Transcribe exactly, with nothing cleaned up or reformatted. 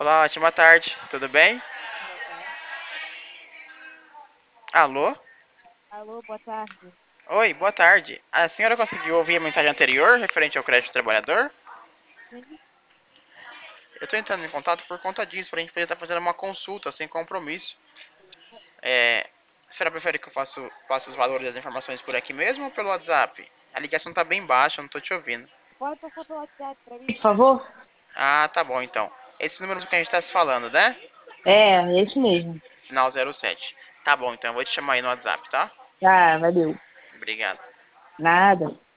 Olá, ótima tarde, tudo bem? Boa tarde. Alô? Alô, boa tarde. Oi, boa tarde. A senhora conseguiu ouvir a mensagem anterior referente ao crédito do trabalhador? Sim, Eu estou entrando em contato por conta disso, para a gente poder estar fazendo uma consulta sem compromisso. É, a senhora prefere que eu faça, passe os valores das informações por aqui mesmo ou pelo WhatsApp? A ligação está bem baixa, eu não estou te ouvindo. pode passar pelo WhatsApp para mim, por favor? Ah, tá bom então. Esse número que a gente está se falando, né? É, esse mesmo. Final zero sete. Tá bom então, eu vou te chamar aí no WhatsApp, tá? Tá, valeu. Obrigado. Nada.